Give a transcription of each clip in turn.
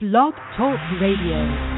Blog Talk Radio.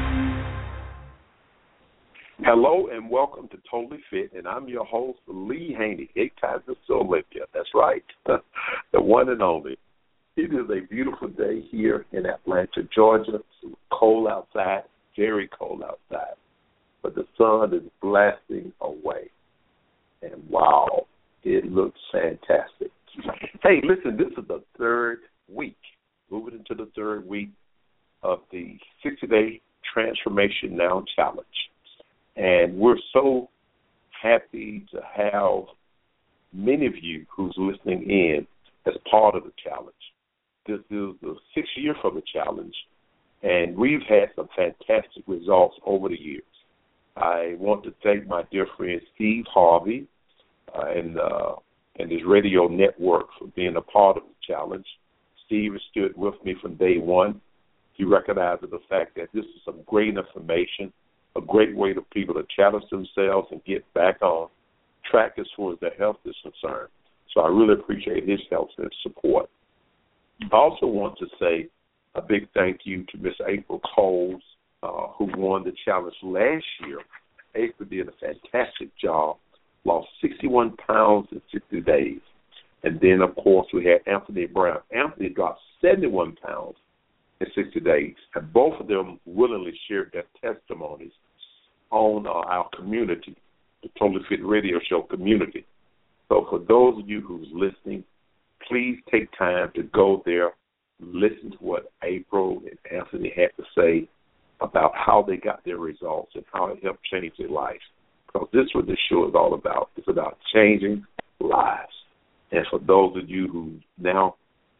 Hello and welcome to Totally Fit, and I'm your host, Lee Haney, 8 times the Olympia. That's right, the one and only. It is a beautiful day here in Atlanta, Georgia. It's cold outside, very cold outside, but the sun is blasting away, and wow, it looks fantastic. Hey, listen, this is the third week, moving into the third week of the 60-day Transformation Now Challenge. And we're so happy to have many of you who's listening in as part of the challenge. This is the 6th year for the challenge, and we've had some fantastic results over the years. I want to thank my dear friend Steve Harvey and his radio network for being a part of the challenge. Steve has stood with me from day one. He recognized the fact that this is some great information, a great way for people to challenge themselves and get back on track as far as their health is concerned. So I really appreciate his help and support. I also want to say a big thank you to Miss April Coles, who won the challenge last year. April did a fantastic job, lost 61 pounds in 60 days. And then, of course, we had Anthony Brown. Anthony dropped 71 pounds in 60 days, and both of them willingly shared their testimonies on our community, the Totally Fit Radio Show community. So for those of you who's listening, please take time to go there, listen to what April and Anthony had to say about how they got their results and how it helped change their life. Because this is what this show is all about. It's about changing lives. And for those of you who now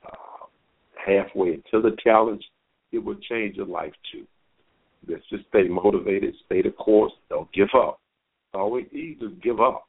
halfway into the challenge, it will change your life too. Let's just stay motivated, stay the course, don't give up. It's always easy to give up,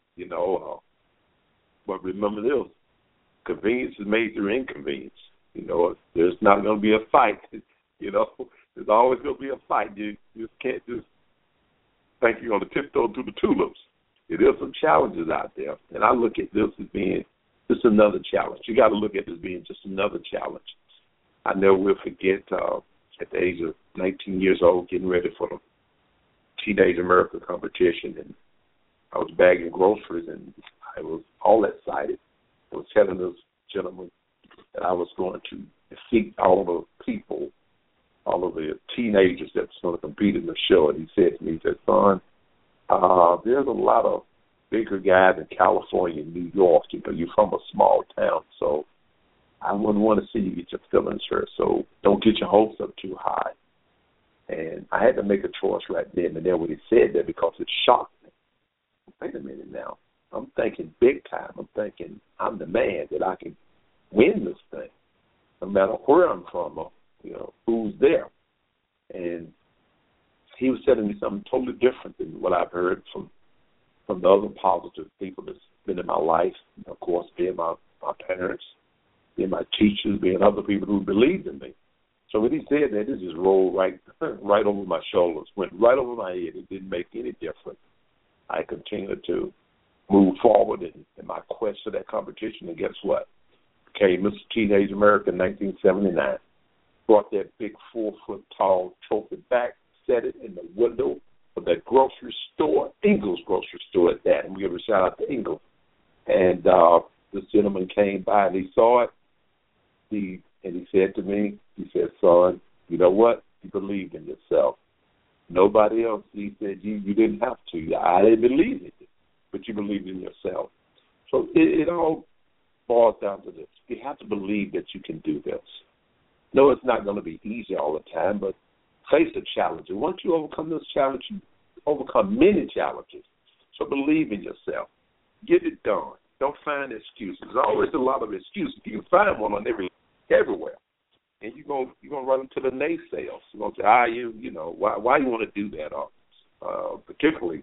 but remember this, convenience is made through inconvenience. There's not going to be a fight, there's always going to be a fight. You just can't just think you're going to tiptoe through the tulips. There are some challenges out there, and I look at this as being just another challenge. You got to look at this being just another challenge. I never will forget at the age of 19 years old, getting ready for the Teenage America competition, and I was bagging groceries, and I was all excited. I was telling this gentleman that I was going to defeat all of the people, all of the teenagers that was going to compete in the show. And he said to me, he said, son, there's a lot of bigger guys in California and New York. You're from a small town, so I wouldn't want to see you get your feelings hurt, so don't get your hopes up too high. And I had to make a choice right then and there when he said that, because it shocked me. Wait a minute now. I'm thinking big time. I'm thinking I'm the man, that I can win this thing, no matter where I'm from or, who's there. And he was telling me something totally different than what I've heard from the other positive people that's been in my life, of course, being my parents, being my teachers, being other people who believed in me. So when he said that, it just rolled right over my shoulders, went right over my head. It didn't make any difference. I continued to move forward in my quest for that competition, and guess what? Became Mr. Teenage America in 1979. Brought that big 4-foot-tall trophy back, set it in the window of that grocery store, Ingles grocery store at that, and we give a shout out to Ingles. And this gentleman came by and he saw it. He said to me, he said, son, you know what? You believed in yourself. Nobody else. He said, you didn't have to. I didn't believe in it, but you believed in yourself. So it all boils down to this. You have to believe that you can do this. No, it's not going to be easy all the time, but face the challenge. And once you overcome this challenge, you overcome many challenges. So believe in yourself. Get it done. Don't find excuses. There's always a lot of excuses. You can find one on everywhere. And you're gonna run into the naysayers. You're gonna say, why you want to do that? Particularly,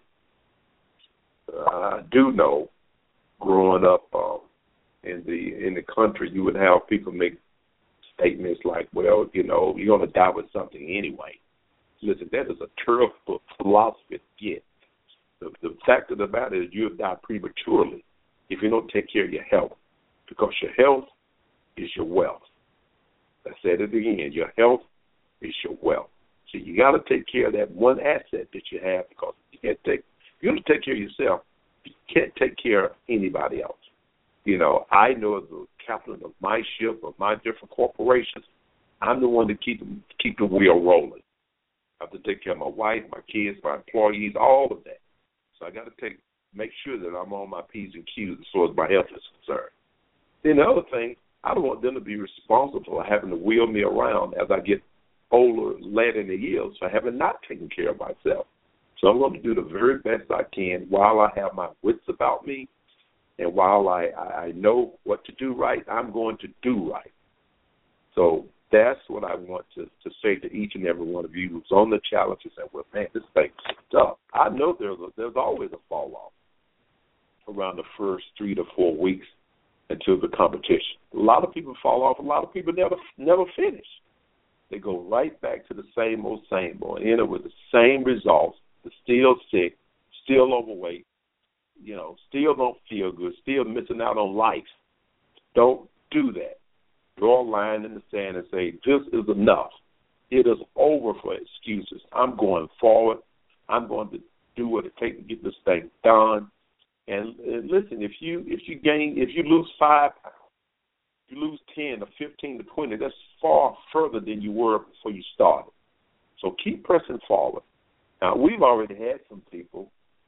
I do know, growing up in the country, you would have people make statements like, well, you're gonna die with something anyway. Listen, that is a terrible philosophy to get. The fact of the matter is you'll die prematurely if you don't take care of your health, because your health is your wealth. I said it again. Your health is your wealth. So you got to take care of that one asset that you have, because you got to take care of yourself. You can't take care of anybody else. You know, I know as the captain of my ship, of my different corporations, I'm the one to keep the wheel rolling. I have to take care of my wife, my kids, my employees, all of that. So I got to make sure that I'm on my P's and Q's as far as my health is concerned. Then the other thing, I don't want them to be responsible for having to wheel me around as I get older, later in the years, for having not taken care of myself. So I'm going to do the very best I can while I have my wits about me, and while I know what to do right, I'm going to do right. So that's what I want to say to each and every one of you who's on the challenge and say, well, man, this thing's tough. I know there's always a fall off around the first 3 to 4 weeks until the competition. A lot of people fall off. A lot of people never finish. They go right back to the same old, and end up with the same results. They're still sick, still overweight, you know, still don't feel good, still missing out on life. Don't do that. Draw a line in the sand and say, this is enough. It is over for excuses. I'm going forward. I'm going to do what it takes to get this thing done. And listen, if you lose 5 pounds, you lose 10 or 15 to 20, that's far further than you were before you started. So keep pressing forward. Now, we've already had some people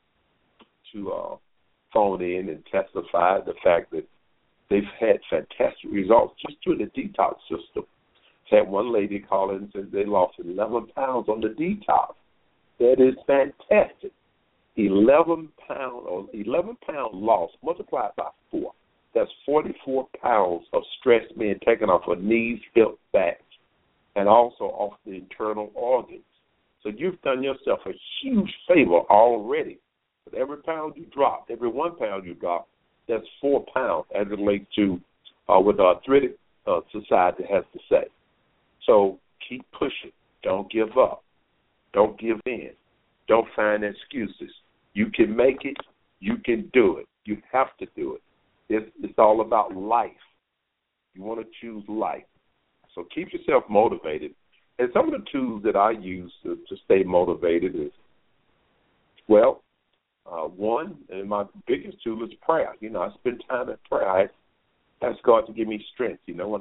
to phone in and testify the fact that they've had fantastic results just through the detox system. I had one lady call in and said they lost 11 pounds on the detox. That is fantastic. 11 pound loss multiplied by 4. That's 44 pounds of stress being taken off her knees, hips, back, and also off the internal organs. So you've done yourself a huge favor already. With every pound you drop, every 1 pound you drop, that's 4 pounds as it relates to what the Arthritic Society has to say. So keep pushing. Don't give up. Don't give in. Don't find excuses. You can make it. You can do it. You have to do it. It's all about life. You want to choose life. So keep yourself motivated. And some of the tools that I use to stay motivated is, well, one, and my biggest tool is prayer. You know, I spend time in prayer. I ask God to give me strength. You know, when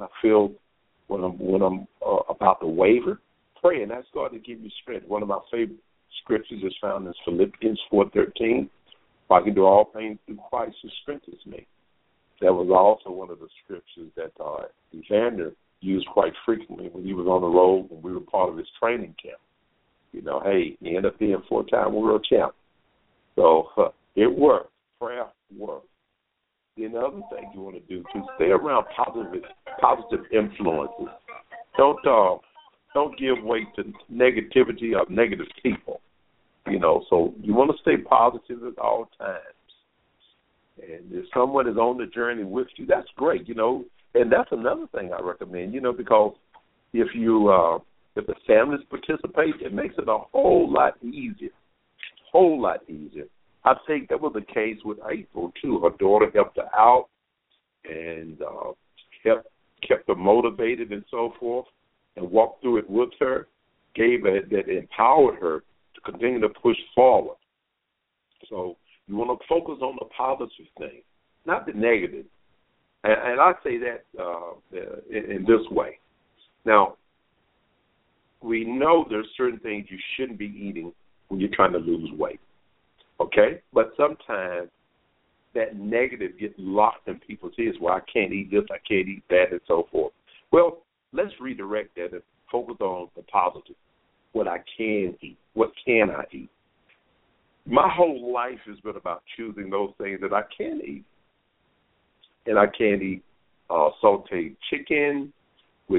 I'm about to waver, pray and ask God to give me strength. One of my favorite scriptures is found in Philippians 4:13. I can do all things through Christ who strengthens me. That was also one of the scriptures that Evander used quite frequently when he was on the road when we were part of his training camp. You know, hey, he ended up being 4-time world champ. So it works. Prayer works. Then the other thing you want to do too, stay around positive influences. Don't give way to negativity or negative people. You know, so you want to stay positive at all times. And if someone is on the journey with you, that's great. You know, and that's another thing I recommend. You know, because if the families participate, it makes it a whole lot easier. Whole lot easier. I think that was the case with April too. Her daughter helped her out and kept her motivated and so forth, and walked through it with her. That empowered her to continue to push forward. So you want to focus on the positive thing, not the negative. And I say that in this way. Now, we know there's certain things you shouldn't be eating when you're trying to lose weight, okay? But sometimes that negative gets locked in people's heads. Well, I can't eat this, I can't eat that, and so forth. Well, let's redirect that and focus on the positive, what I can eat. What can I eat? My whole life has been about choosing those things that I can eat. And I can eat sauteed chicken with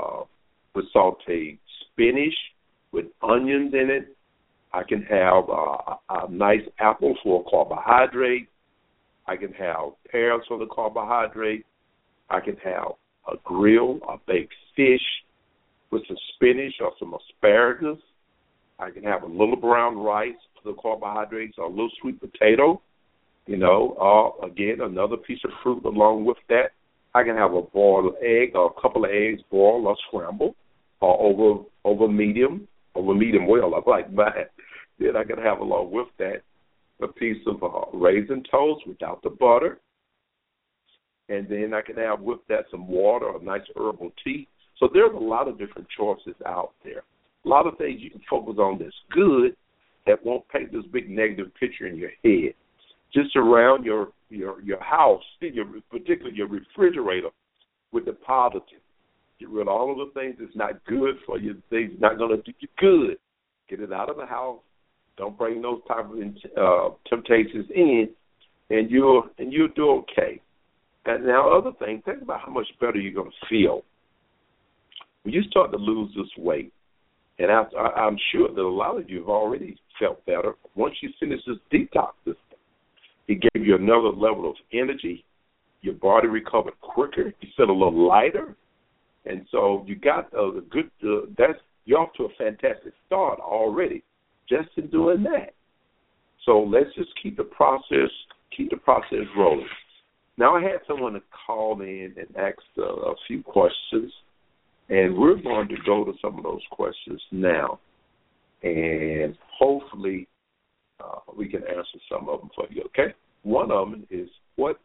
sauteed spinach with onions in it. I can have a nice apple for carbohydrate. I can have pears for the carbohydrate. I can have a grill, a baked fish with some spinach or some asparagus. I can have a little brown rice for the carbohydrates or a little sweet potato, you know, or, again, another piece of fruit along with that. I can have a boiled egg or a couple of eggs boiled or scrambled or over over medium well. I like mine. Then I can have along with that a piece of raisin toast without the butter. And then I can have with that some water or a nice herbal tea. So there's a lot of different choices out there. A lot of things you can focus on that's good that won't paint this big negative picture in your head. Just surround your house, particularly your refrigerator, with the positive. Get rid of all of the things that's not good for you, things not going to do you good. Get it out of the house. Don't bring those type of temptations in, and you'll do okay. And now, other thing, think about how much better you're going to feel when you start to lose this weight. And I'm sure that a lot of you have already felt better once you finish this detox system. It gave you another level of energy. Your body recovered quicker. You feel a little lighter. And so you got a good, you're off to a fantastic start already just in doing that. So let's just keep the process rolling. Now I had someone to call in and ask a few questions, and we're going to go to some of those questions now. And hopefully we can answer some of them for you, okay? One of them is, when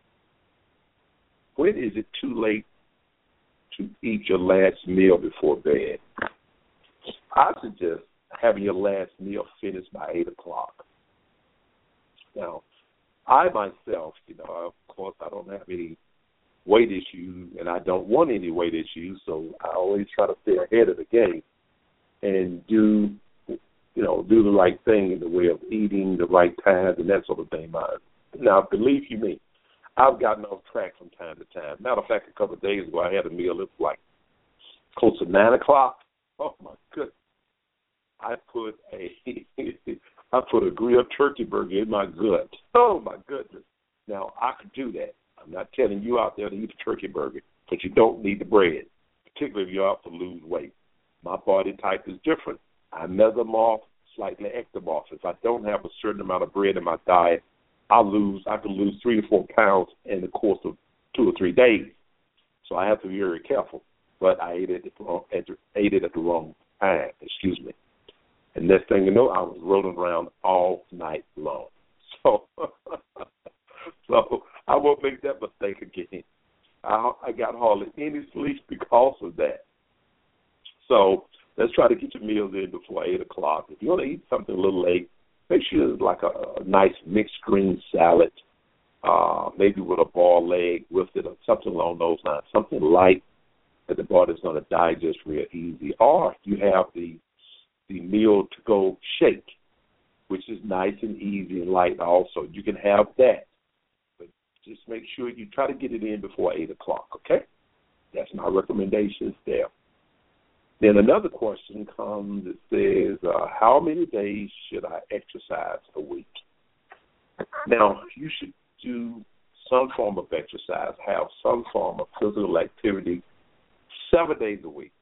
is it too late to eat your last meal before bed? I suggest having your last meal finished by 8 o'clock. Now, I myself, of course, I don't have any weight issues, and I don't want any weight issues, so I always try to stay ahead of the game and do the right thing in the way of eating the right times and that sort of thing. Now, believe you me, I've gotten off track from time to time. Matter of fact, a couple of days ago, I had a meal. It was like close to 9 o'clock. Oh, my goodness. I put a grilled turkey burger in my gut. Oh, my goodness. Now, I could do that. I'm not telling you out there to eat a turkey burger, but you don't need the bread, particularly if you're out to lose weight. My body type is different. I mesomorph, slightly ectomorph. If I don't have a certain amount of bread in my diet, I can lose 3 to 4 pounds in the course of 2 or 3 days. So I have to be very careful. But I ate it at the wrong time, And next thing you know, I was rolling around all night long. So I won't make that mistake again. I got hardly any sleep because of that. So let's try to get your meals in before 8 o'clock. If you want to eat something a little late, make sure it's like a nice mixed green salad, maybe with a boiled leg with it or something along those lines, something light that the body's going to digest real easy. Or you have the meal-to-go shake, which is nice and easy and light also. You can have that. But just make sure you try to get it in before 8 o'clock, okay? That's my recommendations there. Then another question comes that says, how many days should I exercise a week? Now, you should do some form of exercise, have some form of physical activity 7 days a week.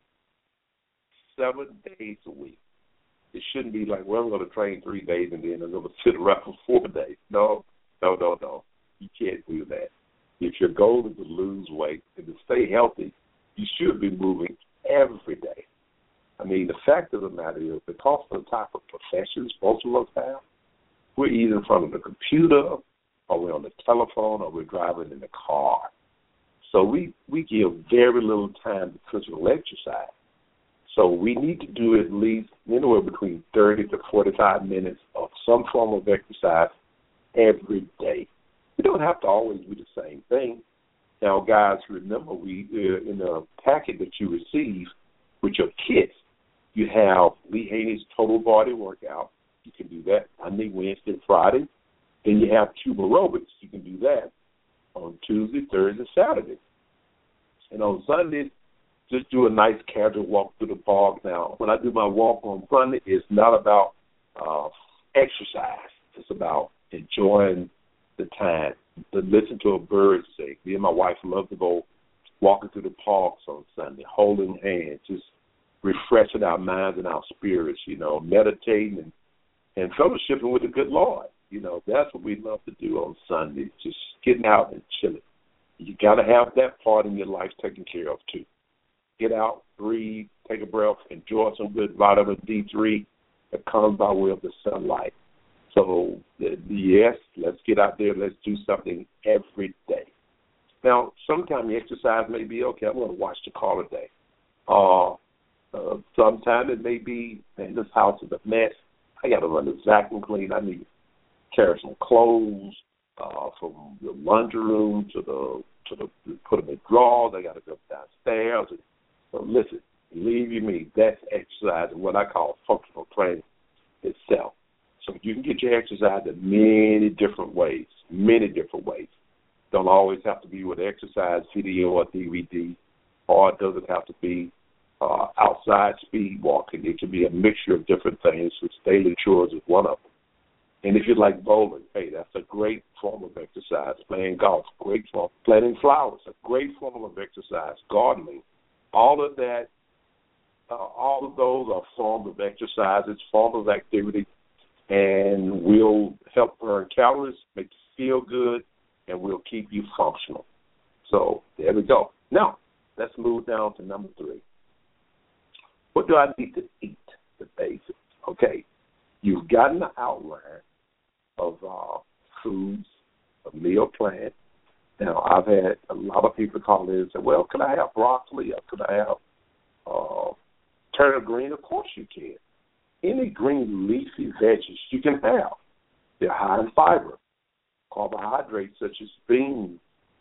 7 days a week. It shouldn't be like, well, I'm going to train 3 days and then I'm going to sit around for 4 days. No. You can't do that. If your goal is to lose weight and to stay healthy, you should be moving every day. I mean, the fact of the matter is, because of the type of professions most of us have, we're either in front of the computer or we're on the telephone or we're driving in the car. So we give very little time to physical exercise. So we need to do at least anywhere between 30 to 45 minutes of some form of exercise every day. We don't have to always do the same thing. Now, guys, remember, in the packet that you receive with your kits, you have Lee Haney's Total Body Workout. You can do that Monday, Wednesday, Friday. Then you have Tube Aerobics. You can do that on Tuesday, Thursday, Saturday. And on Sunday, just do a nice casual walk through the park. Now, when I do my walk on Sunday, it's not about exercise. It's about enjoying the time, to listen to a bird sing. Me and my wife love to go walking through the parks on Sunday, holding hands, just refreshing our minds and our spirits, meditating and fellowshipping with the good Lord. That's what we love to do on Sundays, just getting out and chilling. You got to have that part in your life taken care of, too. get out, breathe, take a breath, enjoy some good vitamin D3 that comes by way of the sunlight. So, yes, let's get out there. Let's do something every day. Now, sometimes the exercise may be, okay, I'm going to watch the car today. Sometimes it may be, man, this house is a mess. I got to run the vacuum clean. I need to carry some clothes from the laundry room to the put them in drawers. I got to go downstairs. So listen, believe you me, that's exercise and what I call functional training itself. So you can get your exercise in many different ways, Don't always have to be with exercise video or DVD, or it doesn't have to be outside speed walking. It can be a mixture of different things, which daily chores is one of them. And if you like bowling, hey, that's a great form of exercise. Playing golf, great form. Planting flowers, a great form of exercise. Gardening, all of that, all of those are forms of exercise. It's forms of activity, and will help burn calories, make you feel good, and will keep you functional. So there we go. Now, let's move down to number 3. What do I need to eat? The basics. Okay, you've gotten the outline of foods, a meal plan. Now, I've had a lot of people call in and say, well, could I have broccoli or could I have turnip green? Of course you can. Any green leafy veggies you can have. They're high in fiber, carbohydrates such as beans,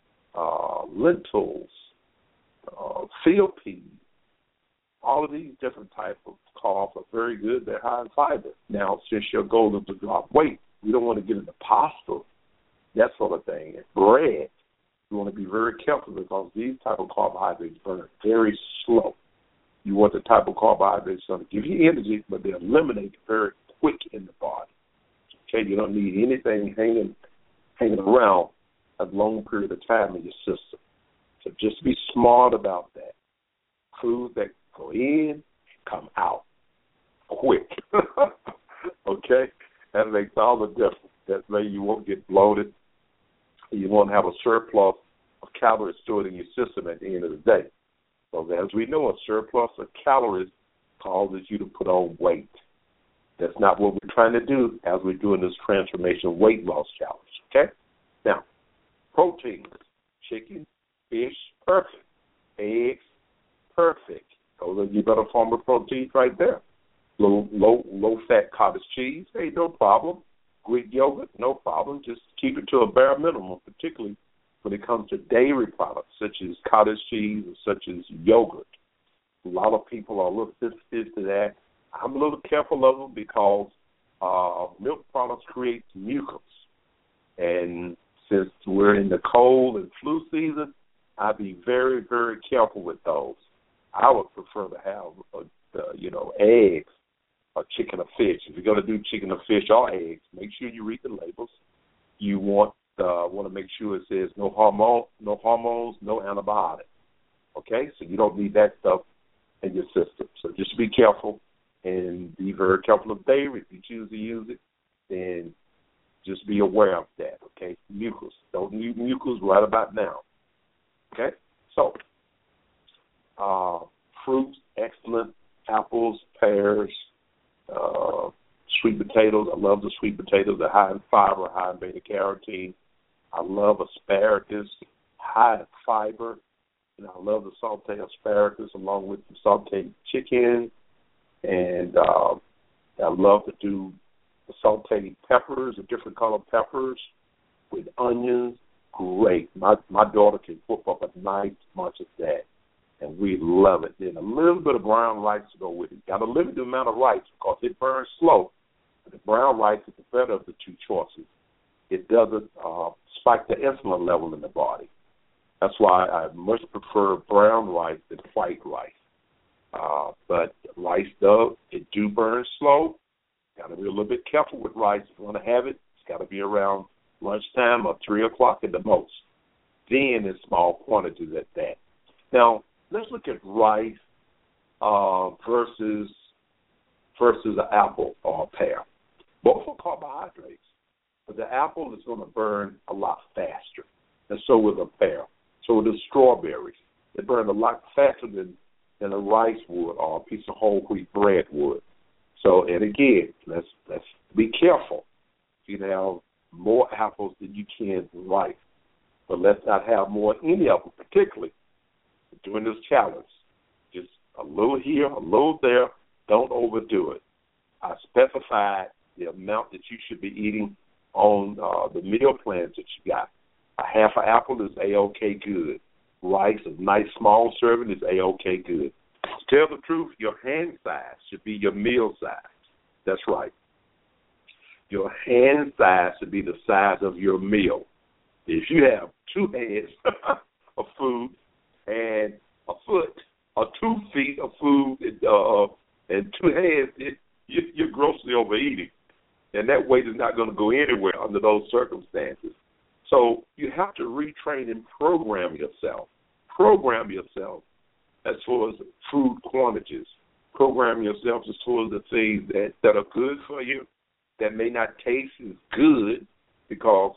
lentils, field peas. All of these different types of carbs are very good. They're high in fiber. Now, since your goal is to drop weight, you don't want to get into pasta, that sort of thing, and bread. You want to be very careful because these type of carbohydrates burn very slow. You want the type of carbohydrates that give you energy, but they eliminate very quick in the body. Okay, you don't need anything hanging around a long period of time in your system. So just be smart about that. Food that go in and come out quick. Okay? That makes all the difference. That way you won't get bloated. You won't have a surplus of calories stored in your system at the end of the day. So as we know, a surplus of calories causes you to put on weight. That's not what we're trying to do as we're doing this transformation weight loss challenge. Okay? Now, proteins. Chicken, fish, perfect. Eggs, perfect. Those are your better form of proteins right there. Low fat cottage cheese, hey, no problem. Greek yogurt, no problem. Just keep it to a bare minimum, particularly when it comes to dairy products such as cottage cheese or such as yogurt. A lot of people are a little sensitive to that. I'm a little careful of them because milk products create mucus. And since we're in the cold and flu season, I'd be very, very careful with those. I would prefer to have, eggs or chicken or fish. If you're going to do chicken or fish or eggs, make sure you read the labels. You want to make sure it says no hormones, no antibiotics. Okay, so you don't need that stuff in your system. So just be careful and be very careful of dairy. If you choose to use it, then just be aware of that. Okay, mucus. Don't need mucus right about now. Okay, so fruits, excellent. Apples, pears, sweet potatoes. I love the sweet potatoes. They're high in fiber, high in beta-carotene. I love asparagus, high in fiber. And I love the sauteed asparagus along with the sauteed chicken. And I love to do the sauteed peppers, the different colored peppers with onions. Great. My daughter can whip up a nice bunch of that. And we love it. Then a little bit of brown rice to go with it. Got a limited amount of rice because it burns slow. But the brown rice is the better of the two choices. It doesn't spike the insulin level in the body. That's why I much prefer brown rice than white rice. But rice does, it do burn slow. Got to be a little bit careful with rice. If you want to have it, it's got to be around lunchtime or 3 o'clock at the most. Then in small quantities at that. Now, let's look at rice versus an apple or a pear. Both are carbohydrates, but the apple is going to burn a lot faster, and so will the pear. So will the strawberries. They burn a lot faster than than a rice would or a piece of whole wheat bread would. So, and again, let's be careful. You can have more apples than you can rice, but let's not have more any of them, particularly during this challenge. Just a little here, a little there. Don't overdo it. I specified the amount that you should be eating on the meal plans that you got. A half an apple is A-OK good. Rice, a nice small serving is A-OK good. To tell the truth, your hand size should be your meal size. That's right. Your hand size should be the size of your meal. If you have 2 hands of food and a foot or 2 feet of food and 2 hands, you're grossly overeating. And that weight is not going to go anywhere under those circumstances. So you have to retrain and program yourself. Program yourself as far as food quantities. Program yourself as far as the things that are good for you, that may not taste as good, because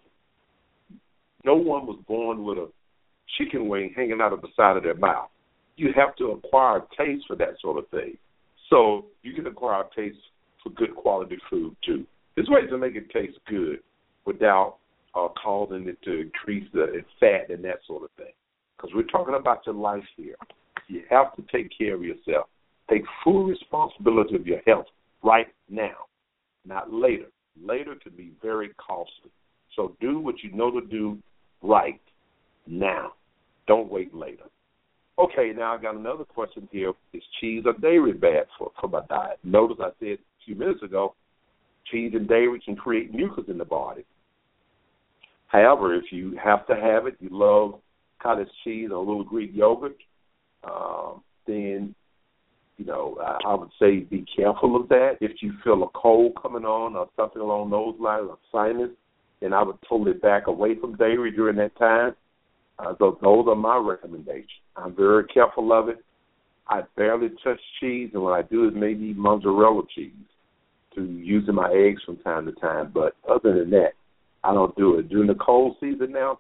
no one was born with a chicken wing hanging out of the side of their mouth. You have to acquire a taste for that sort of thing. So you can acquire a taste for good quality food too. There's ways to make it taste good without causing it to increase the fat and that sort of thing. Because we're talking about your life here. You have to take care of yourself. Take full responsibility of your health right now, not later. Later can be very costly. So do what you know to do right now. Don't wait later. Okay, now I got another question here. Is cheese or dairy bad for my diet? Notice I said a few minutes ago, cheese and dairy can create mucus in the body. However, if you have to have it, you love cottage cheese or a little Greek yogurt, then, I would say be careful of that. If you feel a cold coming on or something along those lines, or sinus, then I would totally back away from dairy during that time. So those are my recommendations. I'm very careful of it. I barely touch cheese, and what I do is maybe mozzarella cheese to use in my eggs from time to time. But other than that, I don't do it. During the cold season now,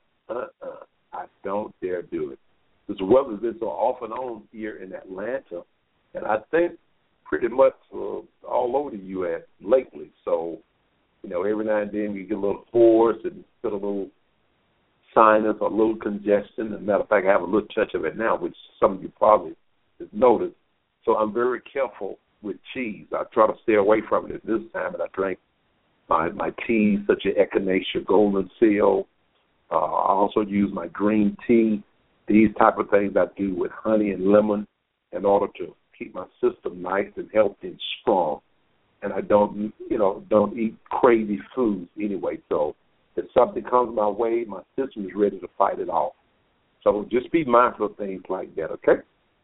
I don't dare do it. This weather's been so off and on here in Atlanta, and I think pretty much all over the U.S. lately. So, every now and then you get a little hoarse and feel a little sinus or a little congestion. As a matter of fact, I have a little touch of it now, which some of you probably have noticed. So I'm very careful with cheese. I try to stay away from it at this time, and I drink my teas such as Echinacea, Golden Seal. I also use my green tea. These type of things I do with honey and lemon in order to keep my system nice and healthy and strong. And I don't eat crazy foods anyway. So if something comes my way, my system is ready to fight it off. So just be mindful of things like that, okay?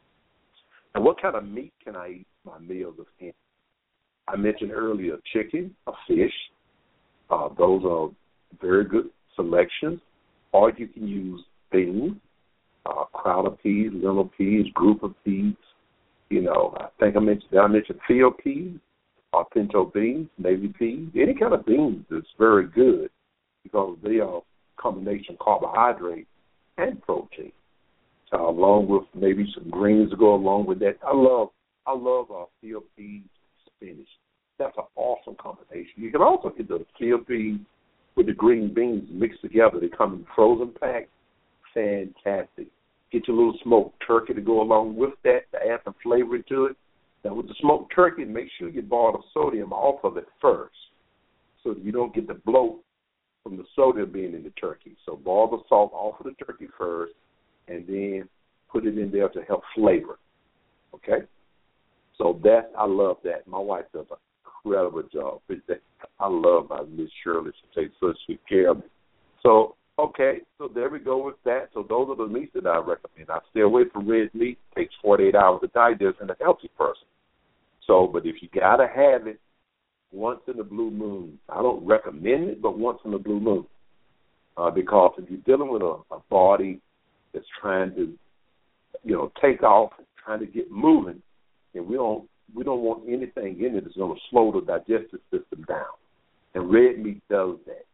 And what kind of meat can I eat my meals of in? I mentioned earlier chicken or fish. Those are very good selections. Or you can use beans, crowder peas, lentil peas, grouper peas. I think I mentioned field peas, or pinto beans, navy peas. Any kind of beans is very good because they are a combination carbohydrate and protein. Along with maybe some greens to go along with that. I love field peas, spinach. That's an awesome combination. You can also get the field peas with the green beans mixed together. They come in frozen packs. Fantastic. Get your little smoked turkey to go along with that to add some flavor to it. Now, with the smoked turkey, make sure you boil the sodium off of it first so that you don't get the bloat from the sodium being in the turkey. So boil the salt off of the turkey first and then put it in there to help flavor. Okay? So I love that. My wife does an incredible job with that. I love my Miss Shirley. She takes such good care of me. So, okay, so there we go with that. So those are the meats that I recommend. I stay away from red meat. It takes 48 hours to digest in a healthy person. So, but if you got to have it once in a blue moon, I don't recommend it, but once in a blue moon. Because if you're dealing with a body that's trying to, take off, trying to get moving, and we don't want anything in it that's going to slow the digestive system down. And red meat does that.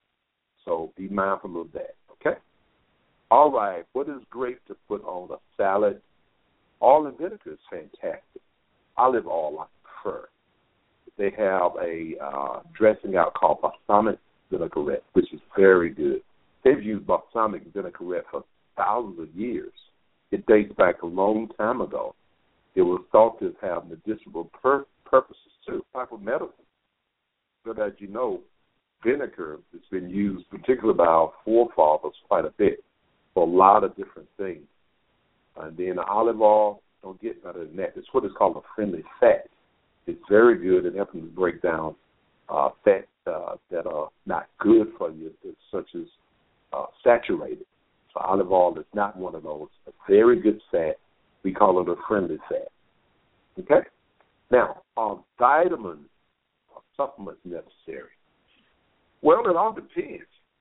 So be mindful of that, okay? All right, what is great to put on a salad Oil and vinegar is fantastic. Olive oil, I prefer. They have a dressing out called balsamic vinaigrette, which is very good. They've used balsamic vinaigrette for thousands of years. It dates back a long time ago. It was thought to have medicinal purposes too, type of medicine. But as you know, vinegar has been used, particularly by our forefathers, quite a bit for a lot of different things. And then the olive oil, don't get better than that. It's what is called a friendly fat. It's very good at helping to break down fats that are not good for you, such as saturated. So olive oil is not one of those. A very good fat. We call it a friendly fat. Okay? Now, are vitamins or supplements necessary? Well, it all depends.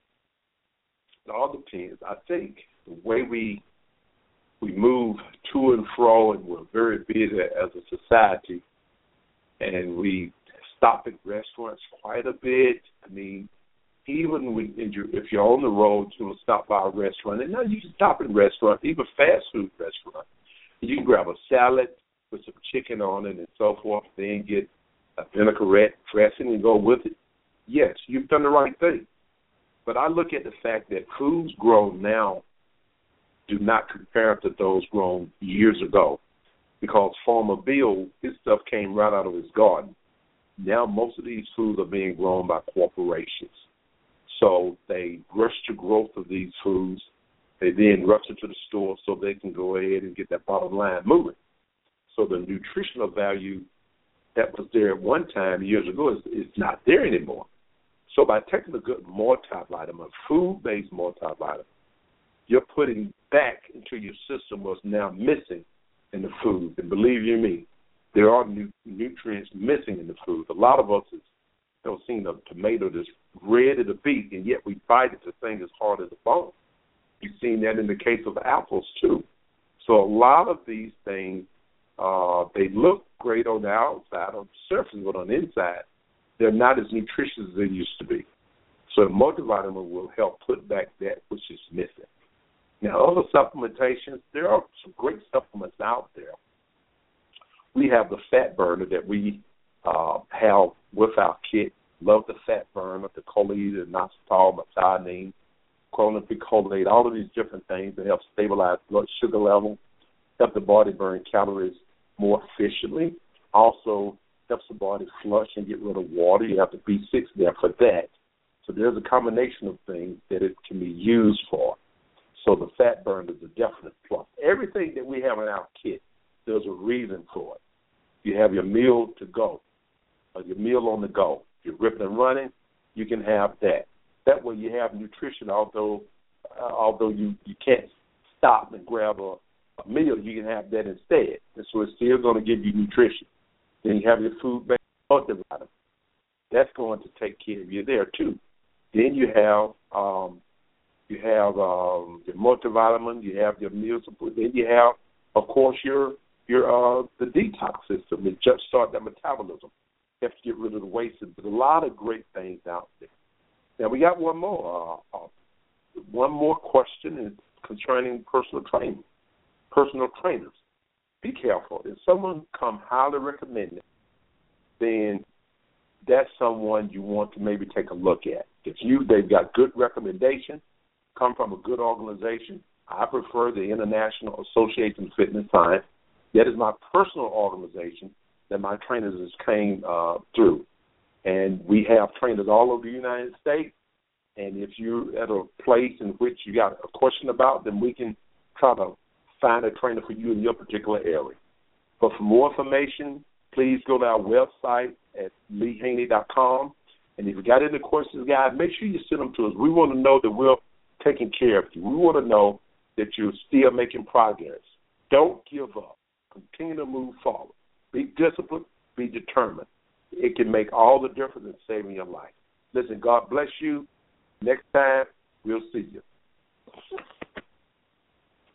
It all depends. I think the way we move to and fro, and we're very busy as a society, and we stop at restaurants quite a bit. I mean, even if you're on the road to stop by a restaurant, and now you can stop at restaurants, even fast food restaurants. You can grab a salad with some chicken on it and so forth, then get a vinaigrette dressing and go with it. Yes, you've done the right thing. But I look at the fact that foods grown now do not compare to those grown years ago, because Farmer Bill, his stuff came right out of his garden. Now most of these foods are being grown by corporations. So they rush the growth of these foods. They then rush it to the store so they can go ahead and get that bottom line moving. So the nutritional value that was there at one time years ago is not there anymore. So by taking a good multivitamin, food-based multivitamin, you're putting back into your system what's now missing in the food. And believe you me, there are nutrients missing in the food. A lot of us don't see a tomato that's red as a beet, and yet we bite it, the thing as hard as a bone. You've seen that in the case of apples, too. So a lot of these things, they look great on the outside, on the surface, but on the inside, they're not as nutritious as they used to be. So a multivitamin will help put back that which is missing. Now, other supplementations, there are some great supplements out there. We have the fat burner that we have with our kit. Love the fat burner, the choline, the inositol, methionine, choline picolate, all of these different things that help stabilize blood sugar level, help the body burn calories more efficiently. Also helps the body flush and get rid of water. You have the B6 there for that. So there's a combination of things that it can be used for. So the fat burn is a definite plus. Everything that we have in our kit, there's a reason for it. You have your meal to go, or your meal on the go. If you're ripping and running, you can have that. That way you have nutrition, although you can't stop and grab a meal, you can have that instead. And so it's still going to give you nutrition. Then you have your food-based multivitamin. That's going to take care of you there, too. Then you have your multivitamin, you have your meals, then you have, of course, your the detox system that jumpstart that metabolism. You have to get rid of the waste. There's a lot of great things out there. Now we got one more question is concerning personal training. Personal trainers, be careful. If someone come highly recommended, then that's someone you want to maybe take a look at. If they've got good recommendation, come from a good organization. I prefer the International Association of Fitness Science. That is my personal organization that my trainers came through. And we have trainers all over the United States. And if you're at a place in which you got a question about, then we can try to find a trainer for you in your particular area. But for more information, please go to our website at leehaney.com. And if you got any questions, guys, make sure you send them to us. We want to know that we're taking care of you. We want to know that you're still making progress. Don't give up. Continue to move forward. Be disciplined. Be determined. It can make all the difference in saving your life. Listen, God bless you. Next time, we'll see you.